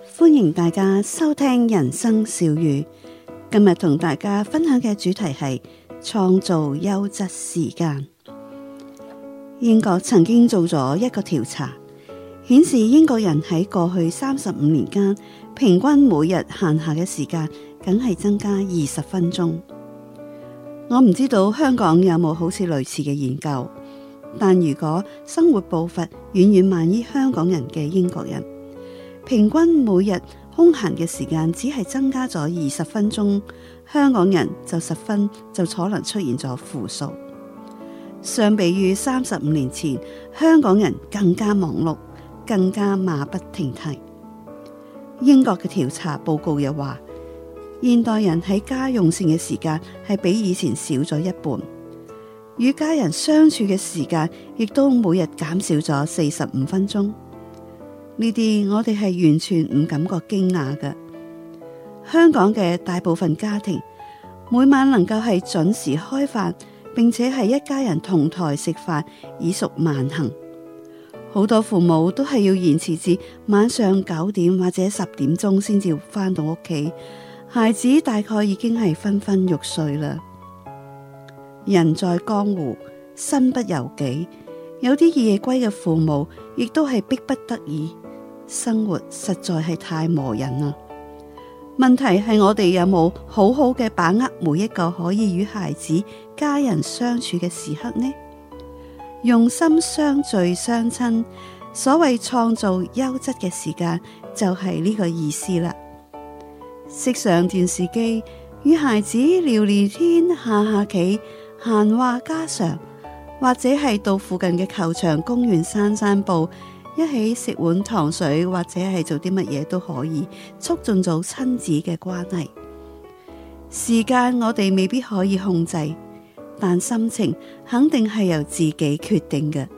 歡迎大家收聽人生小語。今日同大家分享嘅主題係創造優質時間。英國曾經做咗一個調查，顯示英國人喺過去35年間，平均每日閒暇嘅時間梗係增加20分鐘。我唔知道香港有冇好似類似嘅研究，但如果生活步伐遠遠慢於香港人嘅英國人，平均每日空閒嘅時間只係增加咗20分鐘，香港人就10分就可能出現咗負數。相比於35年前，香港人更加忙碌，更加馬不停蹄。英國嘅調查報告又話，現代人喺家用膳嘅時間係比以前少咗一半，與家人相處嘅時間亦都每日減少咗45分鐘。呢啲我哋係完全唔感覺驚訝嘅。香港嘅大部分家庭每晚能夠係準時開飯，並且係一家人同台食飯，已屬萬幸。好多父母都係要延遲至晚上9點或者10點鐘先至返到屋企，孩子大概已經係昏昏欲睡啦。人在江湖，身不由己，有啲夜歸嘅父母亦都係迫不得已。生活實在係太磨人啦。問題係我哋有冇好好嘅把握每一個可以與孩子、家人相處嘅時刻呢？用心相聚相親，所謂創造優質嘅時間就係呢個意思啦。熄上電視機，與孩子聊聊天、下下棋、閒話家常，或者係到附近嘅球場、公園散散步，一起食碗糖水，或者係做啲乜嘢都可以，促進咗親子嘅關係。時間我哋未必可以控制，但心情肯定係由自己決定嘅。